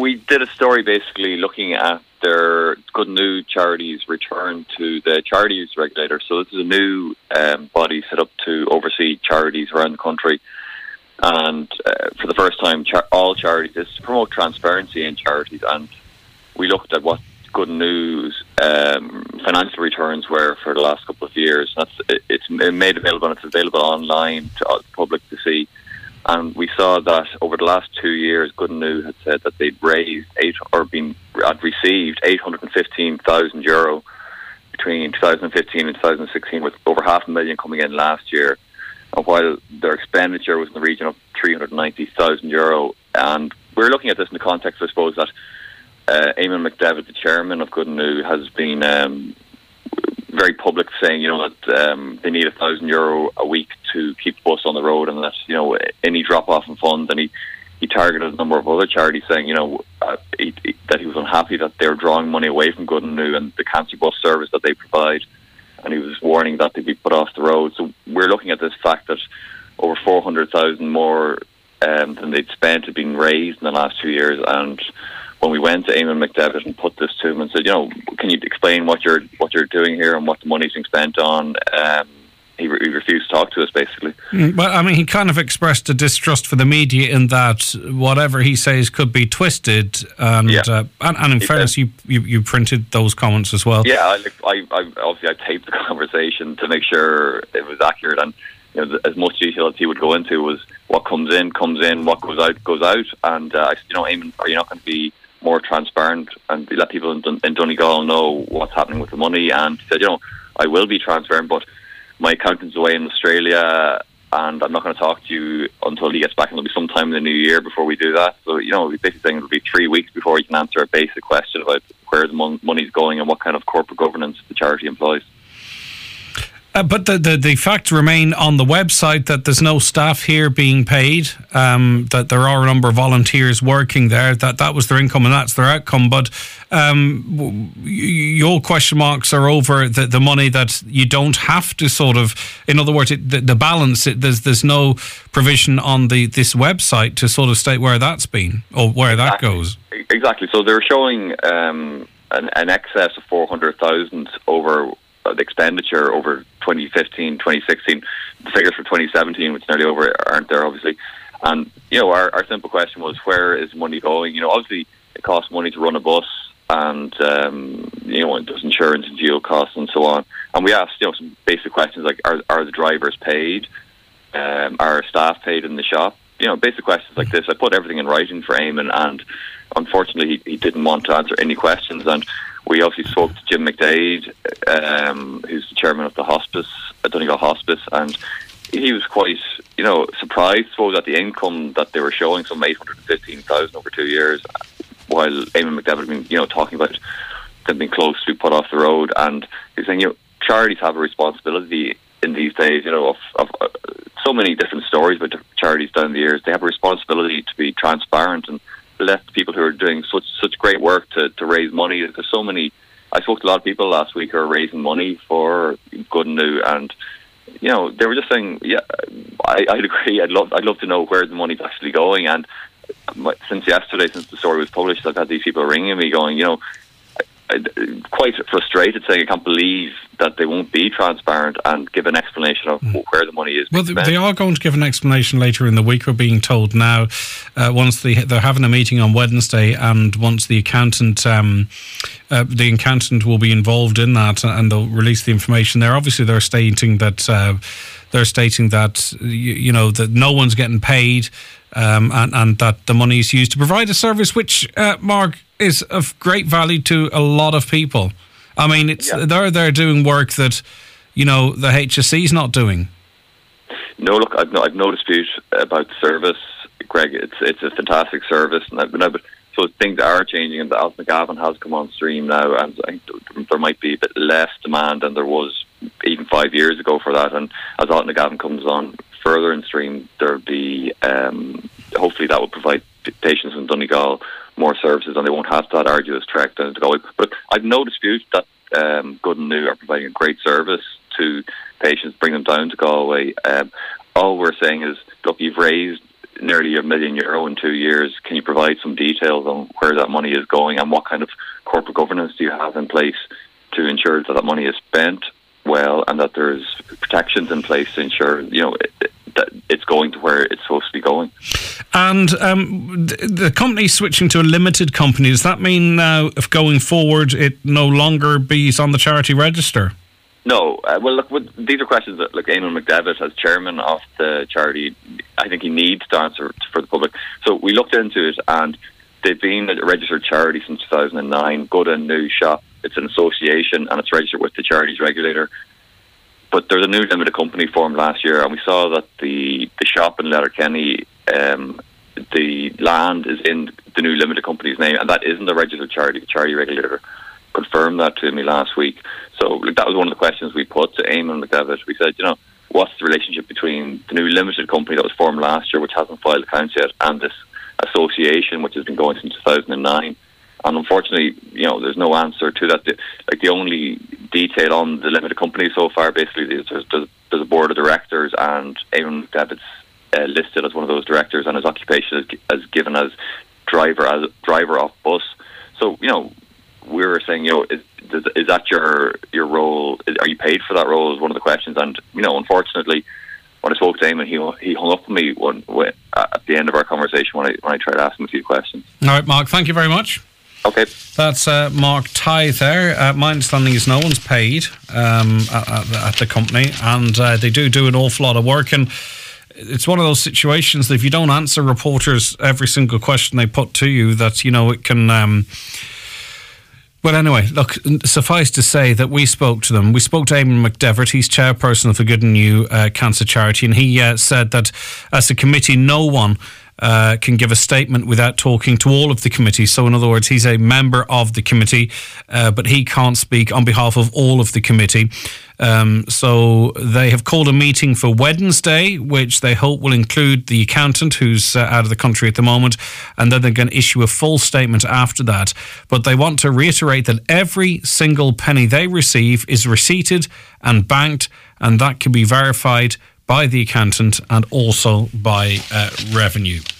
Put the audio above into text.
we did a story basically looking at their Good News Charities return to the charities regulator. So this is a new body set up to oversee charities around the country. And for the first time, all charities, is to promote transparency in charities. And we looked at what Good News financial returns were for the last couple of years. It's made available, and it's available online to the public to see. And we saw that over the last 2 years, Good News had said that they'd raised received €815,000 between 2015 and 2016, with over €500,000 coming in last year. And while their expenditure was in the region of €390,000, and we're looking at this in the context, I suppose, that Eamon McDevitt, the chairman of Good News, has been very public, saying that they need €1,000 a week to keep the bus on the road, and that any drop off in funds. And he targeted a number of other charities, saying that he was unhappy that they were drawing money away from Good News and the cancer bus service that they provide, and he was warning that they'd be put off the road. So we're looking at this fact that over 400,000 more than they'd spent had been raised in the last 2 years. And when we went to Eamon McDevitt and put this to him and said, can you explain what you're doing here and what the money's being spent on, he refused to talk to us, basically. Well, he kind of expressed a distrust for the media in that whatever he says could be twisted. And in fairness, you printed those comments as well. Yeah, I obviously I taped the conversation to make sure it was accurate, and as much detail as he would go into was what comes in, what goes out. And I said, Eamon, are you not going to be more transparent and let people in Donegal know what's happening with the money? And he said, I will be transparent, but my accountant's away in Australia and I'm not going to talk to you until he gets back, and it'll be sometime in the new year before we do that. So, we're basically saying it'll be 3 weeks before he can answer a basic question about where the money's going and what kind of corporate governance the charity employs. But the facts remain on the website that there's no staff here being paid, that there are a number of volunteers working there, that was their income and that's their outcome. But your question marks are over the money that you don't have to sort of, in other words, the balance, there's no provision on this website to sort of state where that's been or where that goes. Exactly. So they're showing an excess of 400,000 over the expenditure over 2015, 2016. The figures for 2017, which is nearly over, aren't there, obviously. And, our simple question was, where is money going? Obviously, it costs money to run a bus, and, there's insurance and fuel costs and so on. And we asked, some basic questions like, are the drivers paid? Are staff paid in the shop? Basic questions like this. I put everything in writing for Eamon, and unfortunately, he didn't want to answer any questions. And we obviously spoke to Jim McDade, who's the chairman of the hospice, Donegal Hospice, and he was quite, surprised, I suppose, at the income that they were showing, some 815,000 over 2 years, while Eamon McDevitt had been, talking about them being close to be put off the road. And he's saying, charities have a responsibility in these days, of so many different stories about charities down the years. They have a responsibility to be transparent and let people who are doing such great work to raise money. There's so many. I spoke to a lot of people last week who are raising money for Good News, and they were just saying, I'd agree. I'd love to know where the money's actually going. And since yesterday, since the story was published, I've had these people ringing me going, quite frustrated, saying I can't believe that they won't be transparent and give an explanation of where the money is. Well, they are going to give an explanation later in the week, we're being told now. Once they're having a meeting on Wednesday, and once the accountant will be involved in that, and they'll release the information there. Obviously, they're stating that that no one's getting paid, and that the money is used to provide a service which, Mark, is of great value to a lot of people. They're doing work that the HSE is not doing. No, look, I've no dispute about the service, Greg. It's a fantastic service, so things are changing, and the Alton McGavin has come on stream now, and I think there might be a bit less demand than there was even 5 years ago for that. And as Alton McGavin comes on further in stream, there'll be hopefully that will provide patients in Donegal more services, and they won't have that arduous trek down to Galway. But I've no dispute that Good News are providing a great service to patients, bring them down to Galway. All we're saying is, look, you've raised nearly €1 million in 2 years. Can you provide some details on where that money is going, and what kind of corporate governance do you have in place to ensure that money is spent well, and that there's protections in place to ensure, that it's going to where it's supposed to be going. And the company switching to a limited company, does that mean now, if going forward, it no longer be on the charity register? No. Well, look, these are questions that, Eamon McDevitt, as chairman of the charity, I think he needs to answer for the public. So we looked into it, and they've been a registered charity since 2009, Good and New Shop. It's an association, and it's registered with the charities regulator. But there's a new limited company formed last year, and we saw that the shop in Letterkenny, the land is in the new limited company's name, and that isn't a registered charity. The charity regulator confirmed that to me last week. So that was one of the questions we put to Eamon McDevitt. We said, what's the relationship between the new limited company that was formed last year, which hasn't filed accounts yet, and this association, which has been going since 2009? And unfortunately, there's no answer to that. The only detail on the limited company so far, basically, there's a board of directors, and Eamon McDevitt's listed as one of those directors, and his occupation is given as driver off bus. So, we were saying, is that your role? Are you paid for that role? Is one of the questions. And unfortunately, when I spoke to Eamon, he hung up on me at the end of our conversation when I tried to ask him a few questions. All right, Mark. Thank you very much. Okay. That's Mark Tighe there. My understanding is no one's paid at the company, and they do an awful lot of work. And it's one of those situations that if you don't answer reporters every single question they put to you, that it can. Well, anyway, look, suffice to say that we spoke to them. We spoke to Eamon McDevitt. He's chairperson of the Good and New Cancer Charity, and he said that as a committee, no one can give a statement without talking to all of the committee. So in other words, he's a member of the committee, but he can't speak on behalf of all of the committee. So they have called a meeting for Wednesday, which they hope will include the accountant, who's out of the country at the moment, and then they're going to issue a full statement after that. But they want to reiterate that every single penny they receive is receipted and banked, and that can be verified by the accountant and also by revenue.